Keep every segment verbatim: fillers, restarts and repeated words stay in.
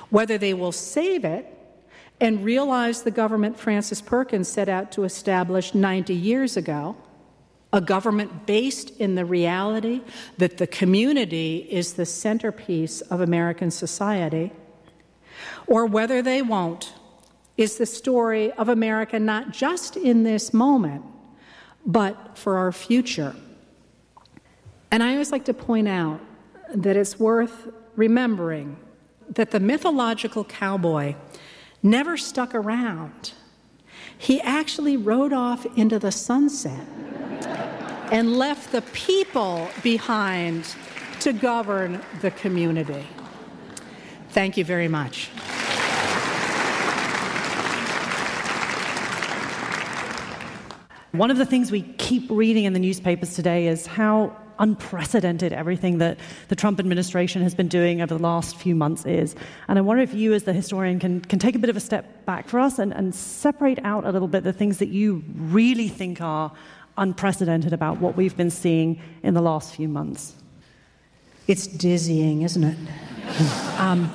whether they will save it and realize the government Francis Perkins set out to establish ninety years ago, a government based in the reality that the community is the centerpiece of American society, or whether they won't, is the story of America not just in this moment, but for our future. And I always like to point out that it's worth remembering that the mythological cowboy never stuck around. He actually rode off into the sunset and left the people behind to govern the community. Thank you very much. One of the things we keep reading in the newspapers today is how unprecedented everything that the Trump administration has been doing over the last few months is. And I wonder if you, as the historian, can, can take a bit of a step back for us and, and separate out a little bit the things that you really think are unprecedented about what we've been seeing in the last few months. It's dizzying, isn't it? um,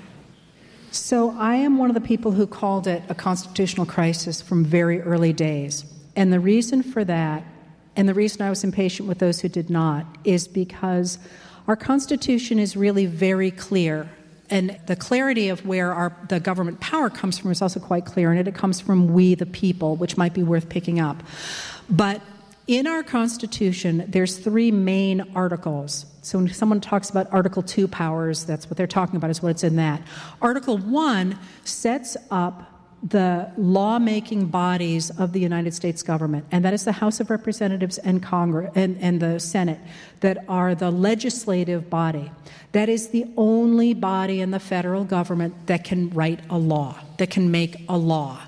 so I am one of the people who called it a constitutional crisis from very early days. And the reason for that, and the reason I was impatient with those who did not, is because our Constitution is really very clear. And the clarity of where our, the government power comes from is also quite clear, and it comes from we, the people, which might be worth picking up. But in our Constitution, there's three main articles. So when someone talks about Article two powers, that's what they're talking about, is what's in that. Article one sets up the lawmaking bodies of the United States government, and that is the House of Representatives and Congress and, and the Senate, that are the legislative body. That is the only body in the federal government that can write a law, that can make a law.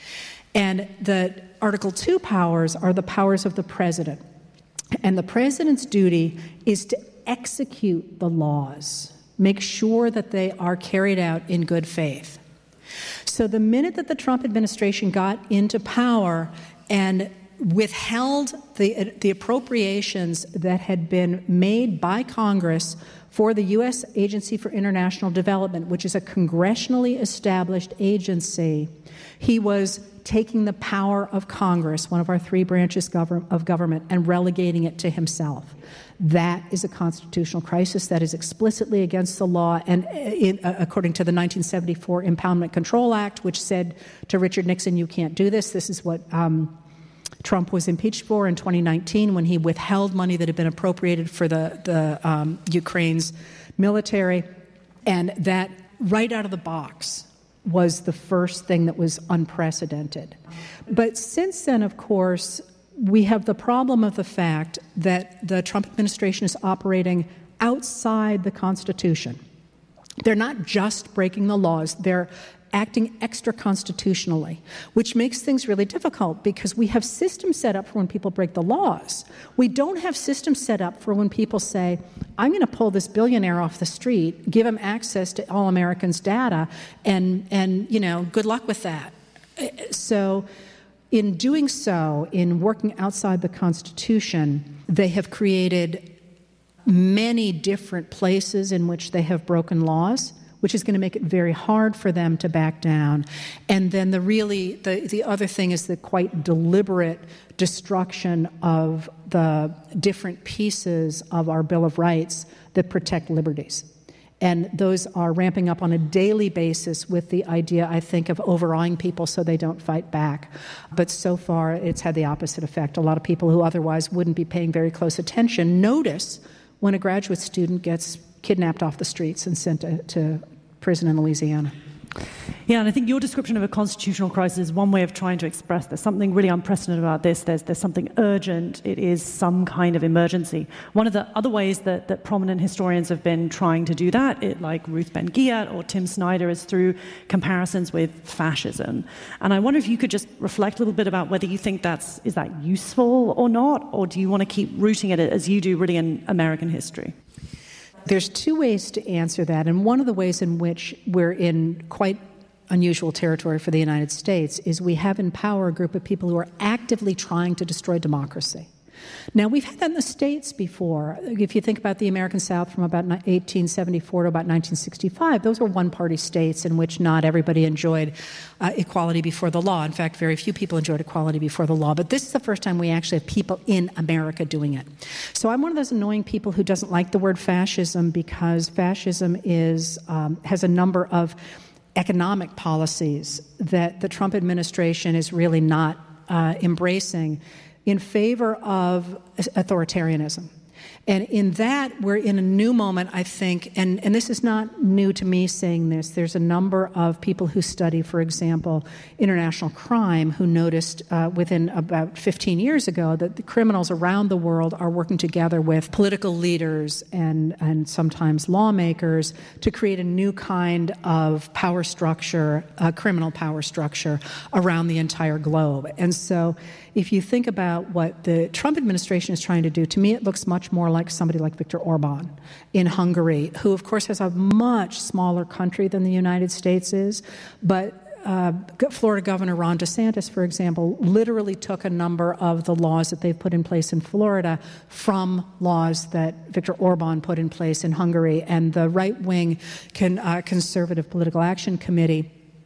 And the Article two powers are the powers of the president. And the president's duty is to execute the laws, make sure that they are carried out in good faith. So the minute that the Trump administration got into power and withheld the, the appropriations that had been made by Congress for the U S Agency for International Development, which is a congressionally established agency, he was taking the power of Congress, one of our three branches of government, and relegating it to himself. That is a constitutional crisis. That is explicitly against the law, and in, uh, according to the nineteen seventy-four Impoundment Control Act, which said to Richard Nixon, you can't do this. This is what um, Trump was impeached for in twenty nineteen when he withheld money that had been appropriated for the, the um, Ukraine's military. And that, right out of the box, was the first thing that was unprecedented. But since then, of course, we have the problem of the fact that the Trump administration is operating outside the Constitution. They're not just breaking the laws, they're acting extra-constitutionally, which makes things really difficult because we have systems set up for when people break the laws. We don't have systems set up for when people say, I'm going to pull this billionaire off the street, give him access to all Americans' data, and, and you know, good luck with that. So in doing so, in working outside the Constitution, they have created many different places in which they have broken laws, which is going to make it very hard for them to back down. And then the really, the, the other thing is the quite deliberate destruction of the different pieces of our Bill of Rights that protect liberties. And those are ramping up on a daily basis with the idea, I think, of overawing people so they don't fight back. But so far, it's had the opposite effect. A lot of people who otherwise wouldn't be paying very close attention notice when a graduate student gets kidnapped off the streets and sent to, to prison in Louisiana. Yeah, and I think your description of a constitutional crisis is one way of trying to express there's something really unprecedented about this. There's there's something urgent. It is some kind of emergency. One of the other ways that, that prominent historians have been trying to do that, it, like Ruth Ben-Ghiat or Tim Snyder, is through comparisons with fascism. And I wonder if you could just reflect a little bit about whether you think that's is that useful or not, or do you want to keep rooting at it as you do really in American history? There's two ways to answer that, and one of the ways in which we're in quite unusual territory for the United States is we have in power a group of people who are actively trying to destroy democracy. Now, we've had that in the States before. If you think about the American South from about eighteen seventy-four to about nineteen sixty-five, those were one-party states in which not everybody enjoyed uh, equality before the law. In fact, very few people enjoyed equality before the law. But this is the first time we actually have people in America doing it. So I'm one of those annoying people who doesn't like the word fascism, because fascism is um, has a number of economic policies that the Trump administration is really not uh, embracing in favor of authoritarianism. And in that, we're in a new moment, I think, and, and this is not new to me saying this. There's a number of people who study, for example, international crime, who noticed uh, within about fifteen years ago that the criminals around the world are working together with political leaders and, and sometimes lawmakers to create a new kind of power structure, uh, criminal power structure around the entire globe. And so if you think about what the Trump administration is trying to do, to me it looks much more like somebody like Viktor Orban in Hungary, who of course has a much smaller country than the United States is, but uh, Florida Governor Ron DeSantis, for example, literally took a number of the laws that they've put in place in Florida from laws that Viktor Orban put in place in Hungary. And the right-wing con, uh, Conservative Political Action Committee,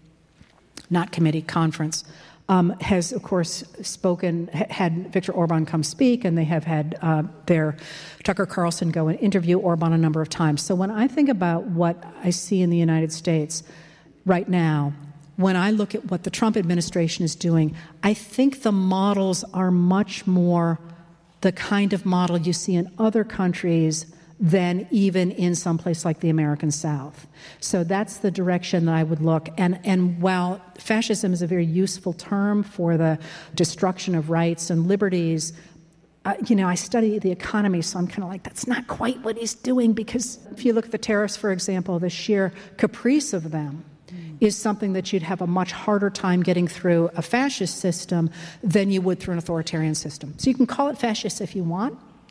not committee, conference, Um, has, of course, spoken, had Viktor Orban come speak, and they have had uh, their Tucker Carlson go and interview Orban a number of times. So when I think about what I see in the United States right now, when I look at what the Trump administration is doing, I think the models are much more the kind of model you see in other countries than even in some place like the American South. So that's the direction that I would look. And, and while fascism is a very useful term for the destruction of rights and liberties, uh, you know, I study the economy, so I'm kind of like, that's not quite what he's doing, because if you look at the tariffs, for example, the sheer caprice of them mm. is something that you'd have a much harder time getting through a fascist system than you would through an authoritarian system. So you can call it fascist if you want,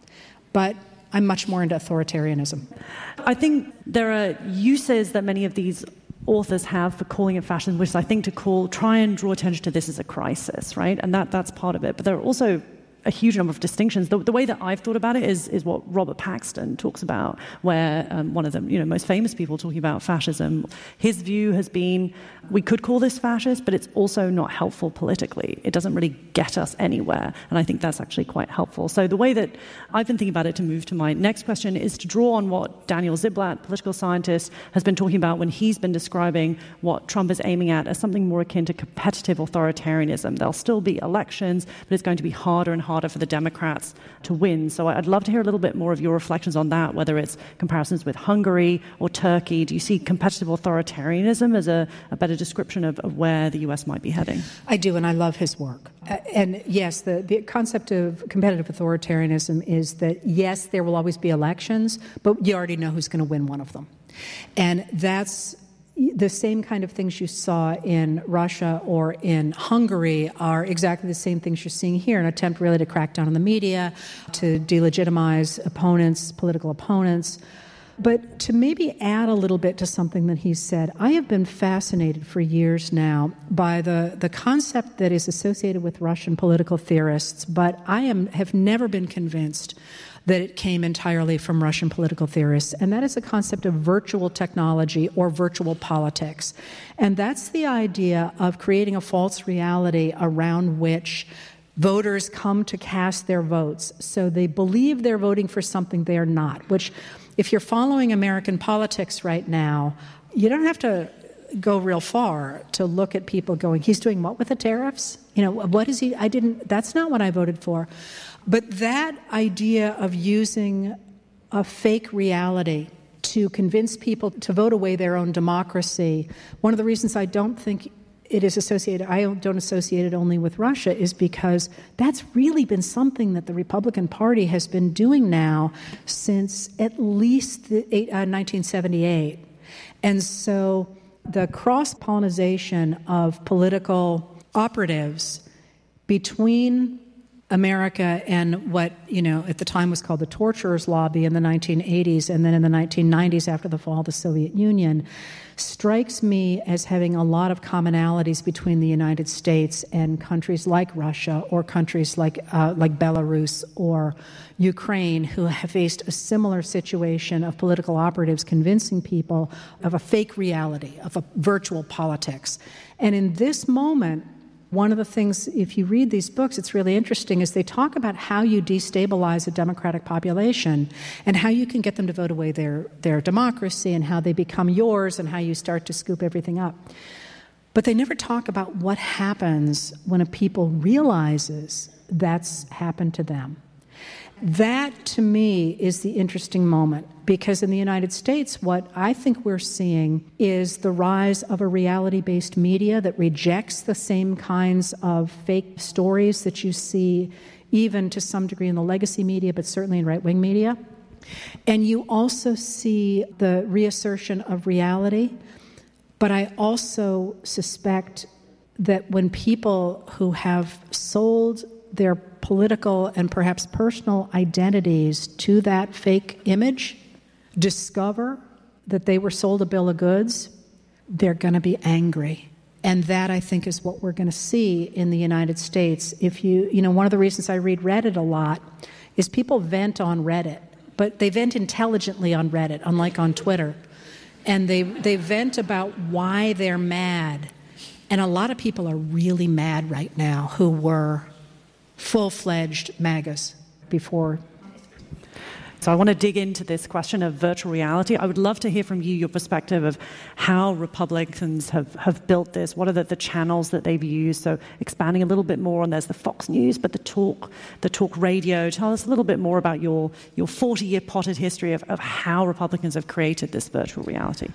but I'm much more into authoritarianism. I think there are uses that many of these authors have for calling it fascism, which is, I think, to call, try and draw attention to this as a crisis, right? And that that's part of it. But there are also a huge number of distinctions. The, the way that I've thought about it is is what Robert Paxton talks about, where um, one of the you know most famous people talking about fascism. His view has been, we could call this fascist, but it's also not helpful politically. It doesn't really get us anywhere, and I think that's actually quite helpful. So the way that I've been thinking about it, to move to my next question, is to draw on what Daniel Ziblatt, political scientist, has been talking about when he's been describing what Trump is aiming at as something more akin to competitive authoritarianism. There'll still be elections, but it's going to be harder and harder for the Democrats to win. So I'd love to hear a little bit more of your reflections on that, whether it's comparisons with Hungary or Turkey. Do you see competitive authoritarianism as a, a better description of, of where the U S might be heading? I do, and I love his work. Uh, and yes, the, the concept of competitive authoritarianism is that, yes, there will always be elections, but you already know who's going to win one of them. And that's the same kind of things you saw in Russia or in Hungary are exactly the same things you're seeing here, an attempt really to crack down on the media, to delegitimize opponents, political opponents. But to maybe add a little bit to something that he said, I have been fascinated for years now by the, the concept that is associated with Russian political theorists, but I am have never been convinced that it came entirely from Russian political theorists, and that is the concept of virtual technology or virtual politics. And that's the idea of creating a false reality around which voters come to cast their votes. So they believe they're voting for something they're not, which, if you're following American politics right now, you don't have to go real far to look at people going, he's doing what with the tariffs? You know, what is he, I didn't, that's not what I voted for. But that idea of using a fake reality to convince people to vote away their own democracy, one of the reasons I don't think it is associated, I don't associate it only with Russia, is because that's really been something that the Republican Party has been doing now since at least the, uh, nineteen seventy-eight. And so the cross-pollination of political operatives between America and what, you know, at the time was called the torturers lobby in the nineteen eighties, and then in the nineteen nineties after the fall of the Soviet Union, strikes me as having a lot of commonalities between the United States and countries like Russia or countries like uh, like Belarus or Ukraine, who have faced a similar situation of political operatives convincing people of a fake reality, of a virtual politics. And in this moment, one of the things, if you read these books, it's really interesting, is they talk about how you destabilize a democratic population and how you can get them to vote away their, their democracy and how they become yours and how you start to scoop everything up. But they never talk about what happens when a people realizes that's happened to them. That, to me, is the interesting moment, because in the United States, what I think we're seeing is the rise of a reality-based media that rejects the same kinds of fake stories that you see even to some degree in the legacy media, but certainly in right-wing media. And you also see the reassertion of reality, but I also suspect that when people who have sold their political and perhaps personal identities to that fake image discover that they were sold a bill of goods, they're going to be angry. And that, I think, is what we're going to see in the United States. If you, you know, one of the reasons I read Reddit a lot is people vent on Reddit, but they vent intelligently on Reddit, unlike on Twitter. And they, they vent about why they're mad. And a lot of people are really mad right now who were full-fledged MAGAs before. So I want to dig into this question of virtual reality. I would love to hear from you your perspective of how Republicans have, have built this. What are the, the channels that they've used? So expanding a little bit more on, there's the Fox News, but the talk, the talk radio. Tell us a little bit more about your, your forty-year potted history of, of how Republicans have created this virtual reality.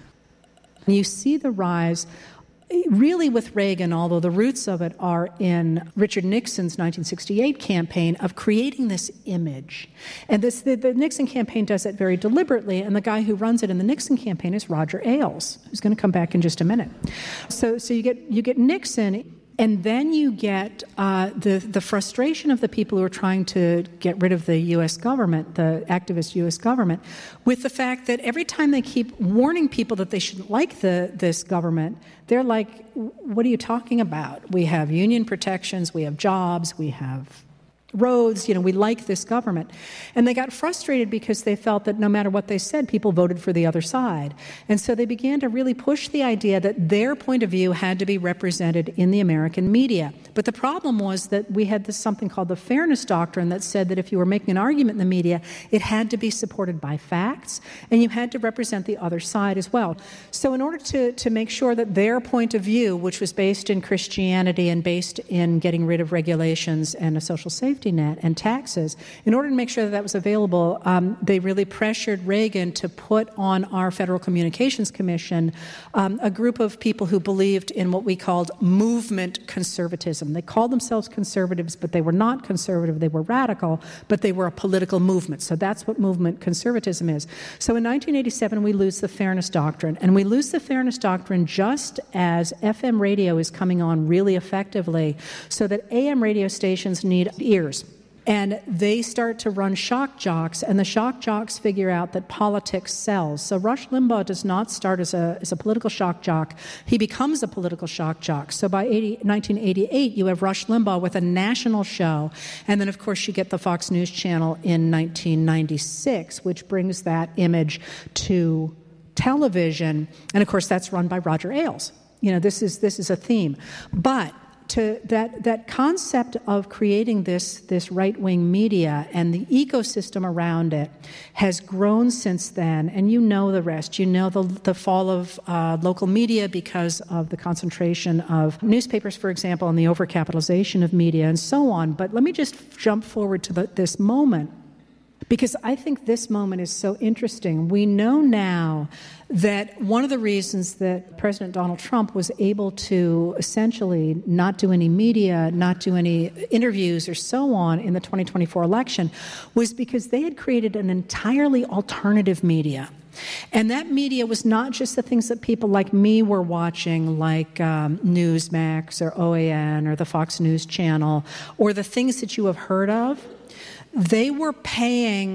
You see the rise really with Reagan, although the roots of it are in Richard Nixon's nineteen sixty-eight campaign of creating this image. And this, the, the Nixon campaign does it very deliberately, and the guy who runs it in the Nixon campaign is Roger Ailes, who's going to come back in just a minute. So, so you get you get Nixon. And then you get uh, the, the frustration of the people who are trying to get rid of the U S government, the activist U S government, with the fact that every time they keep warning people that they shouldn't like the, this government, they're like, what are you talking about? We have union protections, we have jobs, we have roads, you know, we like this government. And they got frustrated because they felt that no matter what they said, people voted for the other side. And so they began to really push the idea that their point of view had to be represented in the American media. But the problem was that we had this something called the Fairness Doctrine that said that if you were making an argument in the media, it had to be supported by facts, and you had to represent the other side as well. So in order to, to make sure that their point of view, which was based in Christianity and based in getting rid of regulations and a social safety net and taxes, in order to make sure that that was available, um, they really pressured Reagan to put on our Federal Communications Commission um, a group of people who believed in what we called movement conservatism. They called themselves conservatives, but they were not conservative. They were radical, but they were a political movement. So that's what movement conservatism is. So in nineteen eighty-seven, we lose the Fairness Doctrine, and we lose the Fairness Doctrine just as F M radio is coming on really effectively, so that A M radio stations need ears. And they start to run shock jocks, and the shock jocks figure out that politics sells. So Rush Limbaugh does not start as a, as a political shock jock. He becomes a political shock jock. So by nineteen eighty-eight, you have Rush Limbaugh with a national show. And then, of course, you get the Fox News Channel in nineteen ninety-six, which brings that image to television. And, of course, that's run by Roger Ailes. You know, this is this is a theme. But to that that concept of creating this this right-wing media and the ecosystem around it has grown since then, and you know the rest. You know the the fall of uh, local media because of the concentration of newspapers, for example, and the overcapitalization of media and so on. But let me just jump forward to the, this moment, because I think this moment is so interesting. We know now that one of the reasons that President Donald Trump was able to essentially not do any media, not do any interviews or so on in the twenty twenty-four election was because they had created an entirely alternative media. And that media was not just the things that people like me were watching, like um, Newsmax or O A N or the Fox News Channel, or the things that you have heard of. They were paying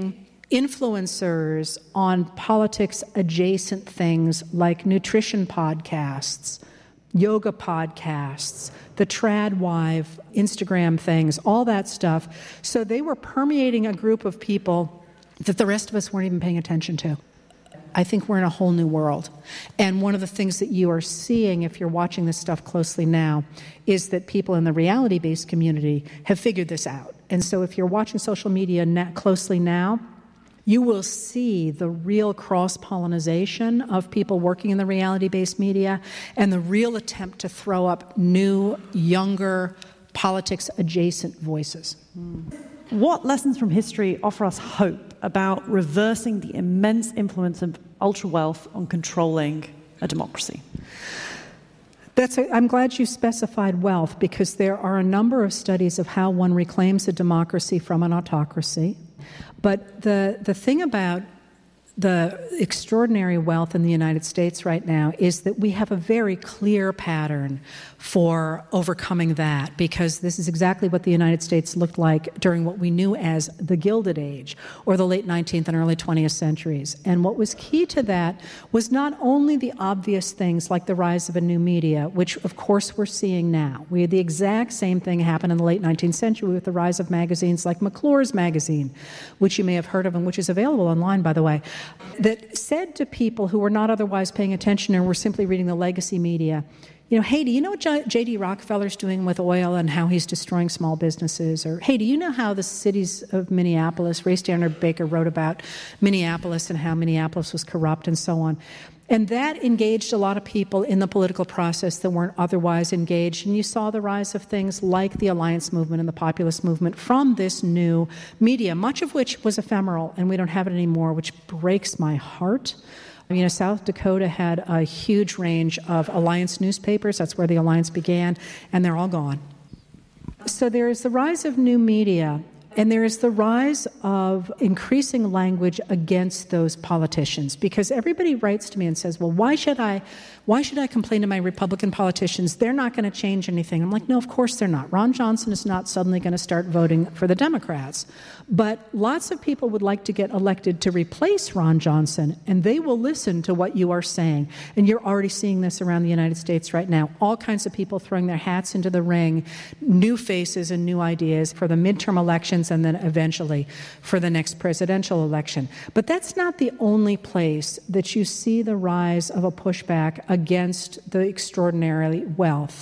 influencers on politics-adjacent things like nutrition podcasts, yoga podcasts, the TradWife, Instagram things, all that stuff. So they were permeating a group of people that the rest of us weren't even paying attention to. I think we're in a whole new world. And one of the things that you are seeing, if you're watching this stuff closely now, is that people in the reality-based community have figured this out. And so if you're watching social media na- closely now, you will see the real cross-pollination of people working in the reality-based media and the real attempt to throw up new, younger, politics-adjacent voices. Mm. What lessons from history offer us hope about reversing the immense influence of ultra-wealth on controlling a democracy? That's a, I'm glad you specified wealth, because there are a number of studies of how one reclaims a democracy from an autocracy. But the, the thing about the extraordinary wealth in the United States right now is that we have a very clear pattern for overcoming that, because this is exactly what the United States looked like during what we knew as the Gilded Age, or the late nineteenth and early twentieth centuries. And what was key to that was not only the obvious things like the rise of a new media, which of course we're seeing now. We had the exact same thing happen in the late nineteenth century with the rise of magazines like McClure's magazine, which you may have heard of and which is available online, by the way, that said to people who were not otherwise paying attention and were simply reading the legacy media, you know, hey, do you know what J D Rockefeller's doing with oil and how he's destroying small businesses? Or, hey, do you know how the cities of Minneapolis, Ray Stannard Baker wrote about Minneapolis and how Minneapolis was corrupt and so on. And that engaged a lot of people in the political process that weren't otherwise engaged. And you saw the rise of things like the Alliance movement and the populist movement from this new media, much of which was ephemeral, and we don't have it anymore, which breaks my heart. You know, South Dakota had a huge range of Alliance newspapers. That's where the Alliance began, and they're all gone. So there is the rise of new media, and there is the rise of increasing language against those politicians, because everybody writes to me and says, well, why should I why should I complain to my Republican politicians? They're not going to change anything. I'm like, no, of course they're not. Ron Johnson is not suddenly going to start voting for the Democrats. But lots of people would like to get elected to replace Ron Johnson, and they will listen to what you are saying. And you're already seeing this around the United States right now. All kinds of people throwing their hats into the ring, new faces and new ideas for the midterm elections and then eventually for the next presidential election. But that's not the only place that you see the rise of a pushback against the extraordinary wealth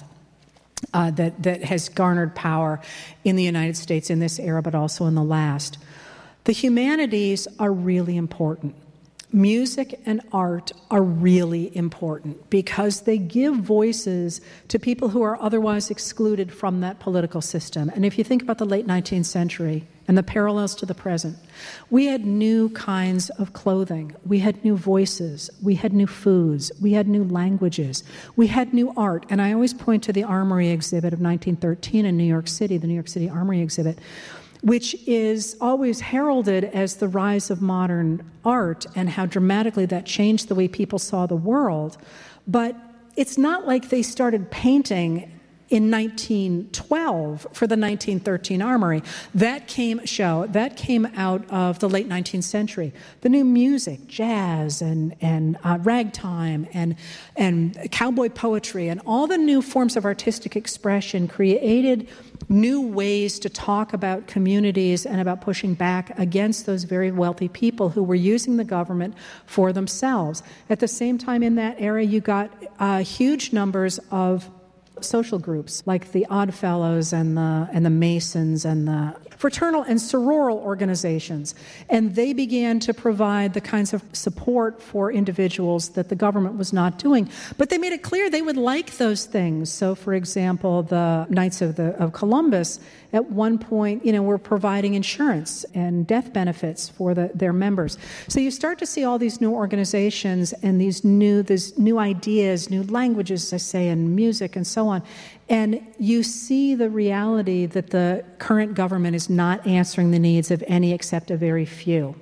uh, that, that has garnered power in the United States in this era, but also in the last. The humanities are really important. Music and art are really important because they give voices to people who are otherwise excluded from that political system. And if you think about the late nineteenth century and the parallels to the present, we had new kinds of clothing, we had new voices, we had new foods, we had new languages, we had new art. And I always point to the Armory exhibit of nineteen thirteen in New York City, the New York City Armory exhibit, which is always heralded as the rise of modern art and how dramatically that changed the way people saw the world. But it's not like they started painting in nineteen twelve for the nineteen thirteen Armory. That came show that came out of the late nineteenth century. The new music, jazz and and uh, ragtime and and cowboy poetry and all the new forms of artistic expression created new ways to talk about communities and about pushing back against those very wealthy people who were using the government for themselves. At the same time, in that era, you got uh, huge numbers of social groups like the Odd Fellows and the and the Masons and the fraternal and sororal organizations, and they began to provide the kinds of support for individuals that the government was not doing. But they made it clear they would like those things. So, for example, the Knights of the of Columbus at one point, you know, were providing insurance and death benefits for the, their members. So you start to see all these new organizations and these new these new ideas, new languages, as I say, and music and so on. And you see the reality that the current government is not answering the needs of any except a very few.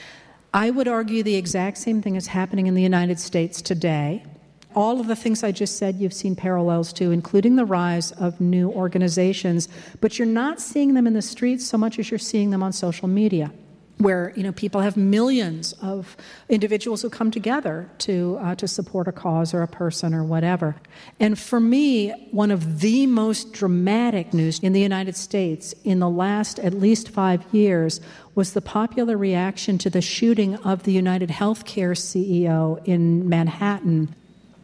I would argue the exact same thing is happening in the United States today. All of the things I just said you've seen parallels to, including the rise of new organizations, but you're not seeing them in the streets so much as you're seeing them on social media. where, you know, people have millions of individuals who come together to uh, to support a cause or a person or whatever. And for me, one of the most dramatic news in the United States in the last at least five years was the popular reaction to the shooting of the United Healthcare C E O in Manhattan.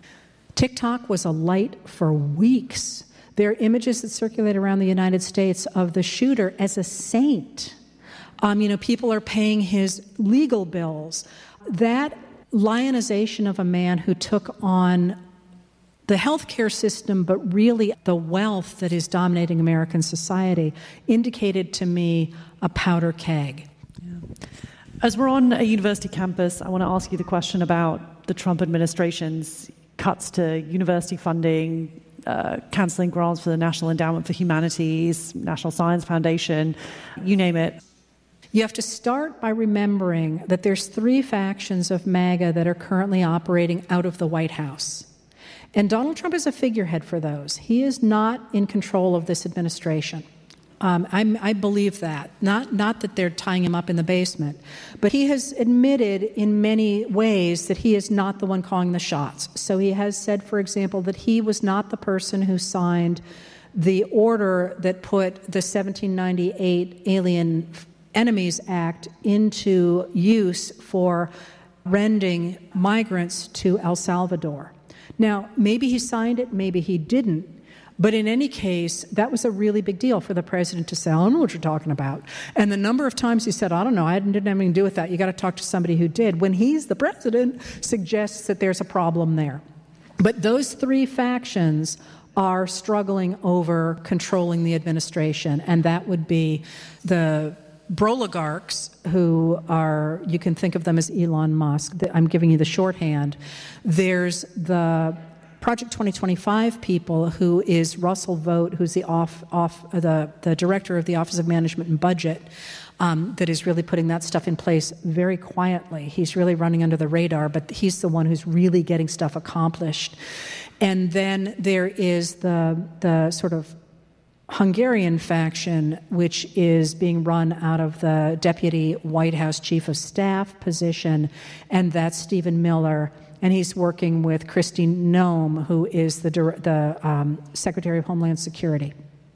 TikTok was alight for weeks. There are images that circulate around the United States of the shooter as a saint. Um, you know, people are paying his legal bills. That lionization of a man who took on the healthcare system, but really the wealth that is dominating American society, indicated to me a powder keg. Yeah. As we're on a university campus, I want to ask you the question about the Trump administration's cuts to university funding, uh, canceling grants for the National Endowment for Humanities, National Science Foundation, you name it. You have to start by remembering that there's three factions of MAGA that are currently operating out of the White House. And Donald Trump is a figurehead for those. He is not in control of this administration. Um, I'm, I believe that. Not, not that they're tying him up in the basement, but he has admitted in many ways that he is not the one calling the shots. So he has said, for example, that he was not the person who signed the order that put the seventeen ninety-eight Alien Enemies Act into use for rending migrants to El Salvador. Now, maybe he signed it, maybe he didn't, but in any case, that was a really big deal for the president to say, I don't know what you're talking about. And the number of times he said, I don't know, I didn't have anything to do with that. You got to talk to somebody who did. When he's the president, suggests that there's a problem there. But those three factions are struggling over controlling the administration, and that would be the Broligarchs, who are, you can think of them as Elon Musk. I'm giving you the shorthand. There's the Project twenty twenty-five people, who is Russell Vought, who's the off, off the, the director of the Office of Management and Budget, um, that is really putting that stuff in place very quietly. He's really running under the radar, but he's the one who's really getting stuff accomplished. And then there is the the sort of Hungarian faction, which is being run out of the Deputy White House Chief of Staff position, and that's Stephen Miller, and he's working with Kristi Noem, who is the, the um, Secretary of Homeland Security.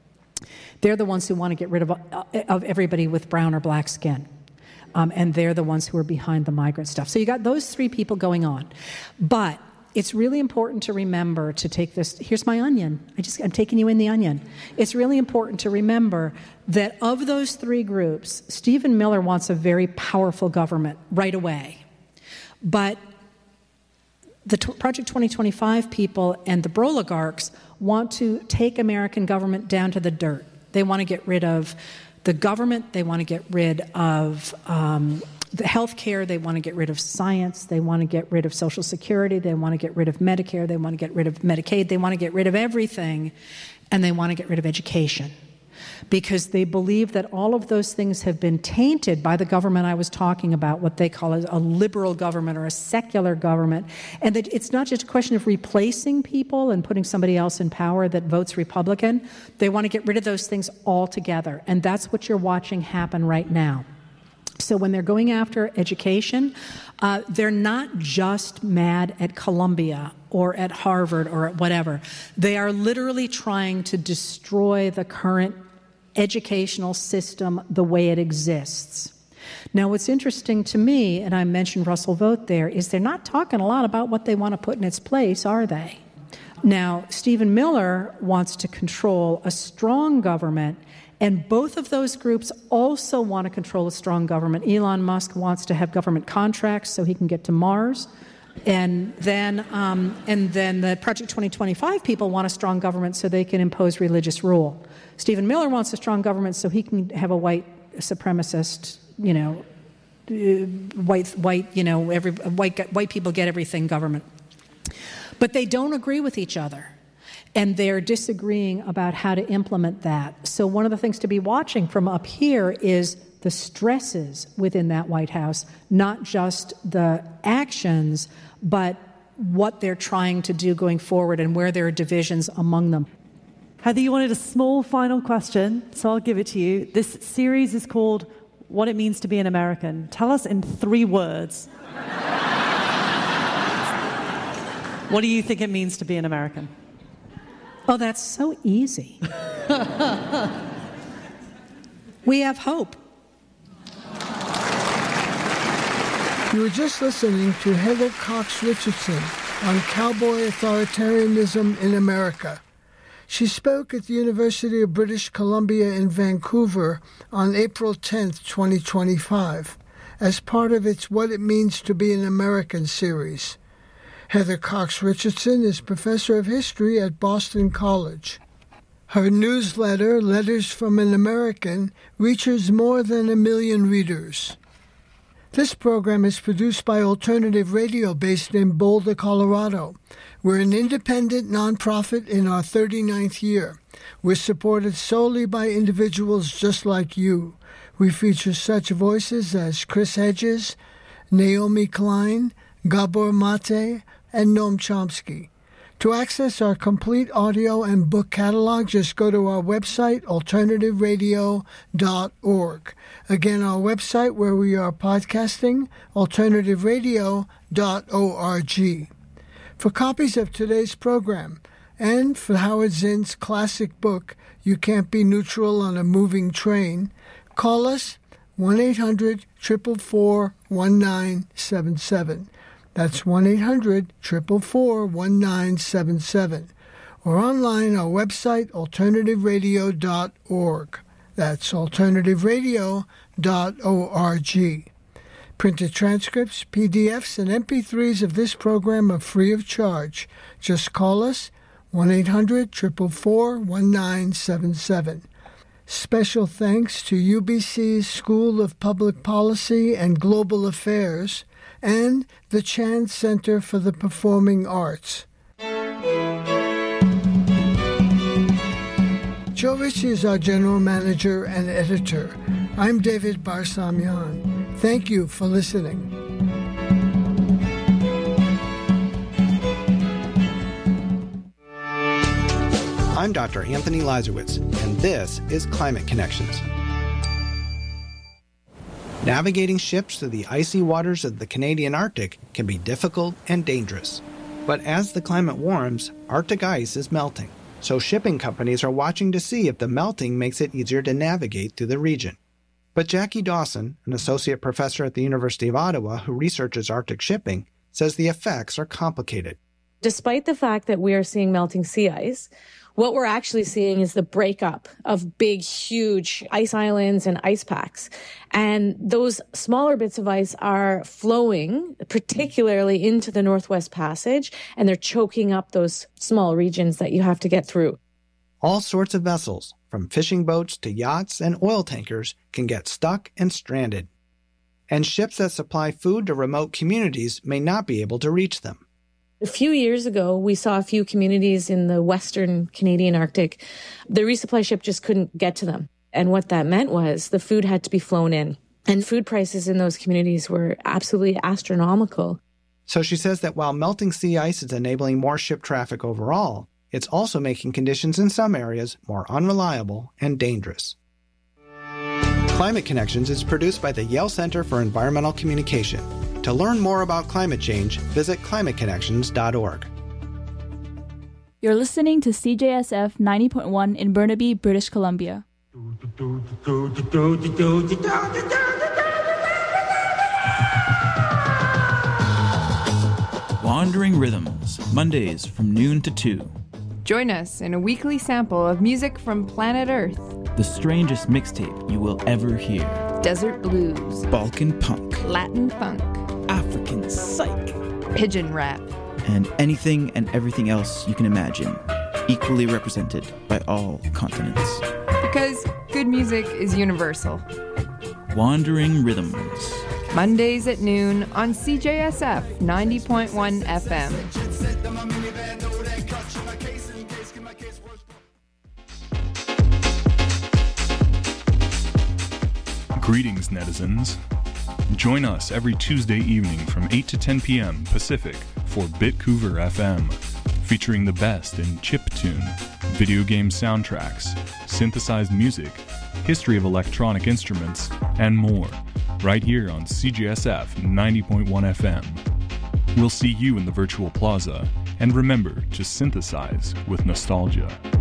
They're the ones who want to get rid of, uh, of everybody with brown or black skin, um, and they're the ones who are behind the migrant stuff. So you got those three people going on, but it's really important to remember to take this. Here's my onion. I just, I'm taking you in the onion. It's really important to remember that of those three groups, Stephen Miller wants a very powerful government right away. But the t- Project twenty twenty-five people and the Broligarchs want to take American government down to the dirt. They want to get rid of the government. They want to get rid of um, the health care. They want to get rid of science. They want to get rid of Social Security. They want to get rid of Medicare. They want to get rid of Medicaid. They want to get rid of everything, and they want to get rid of education, because they believe that all of those things have been tainted by the government I was talking about, what they call a liberal government or a secular government, and that it's not just a question of replacing people and putting somebody else in power that votes Republican. They want to get rid of those things altogether, and that's what you're watching happen right now. So when they're going after education, uh, they're not just mad at Columbia or at Harvard or at whatever. They are literally trying to destroy the current educational system the way it exists. Now, what's interesting to me, and I mentioned Russell Vought there, is they're not talking a lot about what they want to put in its place, are they? Now, Stephen Miller wants to control a strong government, and both of those groups also want to control a strong government. Elon Musk wants to have government contracts so he can get to Mars. And then, um, and then the Project twenty twenty-five people want a strong government so they can impose religious rule. Stephen Miller wants a strong government so he can have a white supremacist, you know, uh, white, white, you know, every white white people get everything government. But they don't agree with each other, and they're disagreeing about how to implement that. So one of the things to be watching from up here is the stresses within that White House, not just the actions, but what they're trying to do going forward and where there are divisions among them. Heather, you wanted a small final question, so I'll give it to you. This series is called what it means to be an American. Tell us in three words. What do you think it means to be an American? Oh, that's so easy. We have hope. You were just listening to Heather Cox Richardson on cowboy authoritarianism in America. She spoke at the University of British Columbia in Vancouver on April tenth, twenty twenty-five, as part of its What It Means to Be an American series. Heather Cox Richardson is professor of history at Boston College. Her newsletter, Letters from an American, reaches more than a million readers. This program is produced by Alternative Radio based in Boulder, Colorado. We're an independent nonprofit in our thirty-ninth year. We're supported solely by individuals just like you. We feature such voices as Chris Hedges, Naomi Klein, Gabor Mate, and Noam Chomsky. To access our complete audio and book catalog, just go to our website, alternative radio dot org. Again, our website where we are podcasting, alternative radio dot org. For copies of today's program and for Howard Zinn's classic book, You Can't Be Neutral on a Moving Train, call us one eight hundred, four four four, one nine seven seven. That's one eight hundred, four four four, one nine seven seven. Or online, our website, alternative radio dot org. That's alternative radio dot org. Printed transcripts, P D Fs, and M P threes of this program are free of charge. Just call us, one eight hundred, four four four, one nine seven seven. Special thanks to U B C's School of Public Policy and Global Affairs and the Chan Center for the Performing Arts. Joe Ritchie is our general manager and editor. I'm David Barsamian. Thank you for listening. I'm Doctor Anthony Lazarowitz, and this is Climate Connections. Navigating ships through the icy waters of the Canadian Arctic can be difficult and dangerous. But as the climate warms, Arctic ice is melting. So shipping companies are watching to see if the melting makes it easier to navigate through the region. But Jackie Dawson, an associate professor at the University of Ottawa who researches Arctic shipping, says the effects are complicated. Despite the fact that we are seeing melting sea ice, what we're actually seeing is the breakup of big, huge ice islands and ice packs. And those smaller bits of ice are flowing, particularly into the Northwest Passage, and they're choking up those small regions that you have to get through. All sorts of vessels, from fishing boats to yachts and oil tankers, can get stuck and stranded. And ships that supply food to remote communities may not be able to reach them. A few years ago, we saw a few communities in the Western Canadian Arctic. The resupply ship just couldn't get to them. And what that meant was the food had to be flown in. And food prices in those communities were absolutely astronomical. So she says that while melting sea ice is enabling more ship traffic overall, it's also making conditions in some areas more unreliable and dangerous. Climate Connections is produced by the Yale Center for Environmental Communication. To learn more about climate change, visit climate connections dot org. You're listening to C J S F ninety point one in Burnaby, British Columbia. Wandering Rhythms, Mondays from noon to two. Join us in a weekly sample of music from planet Earth. The strangest mixtape you will ever hear. Desert blues. Balkan punk. Latin funk. African psych. Pigeon rap. And anything and everything else you can imagine, equally represented by all continents. Because good music is universal. Wandering Rhythms. Mondays at noon on C J S F ninety point one F M. Greetings, netizens. Join us every Tuesday evening from eight to ten p.m. Pacific for Bitcouver F M, featuring the best in chiptune, video game soundtracks, synthesized music, history of electronic instruments, and more, right here on C J S F ninety point one F M. We'll see you in the virtual plaza, and remember to synthesize with nostalgia.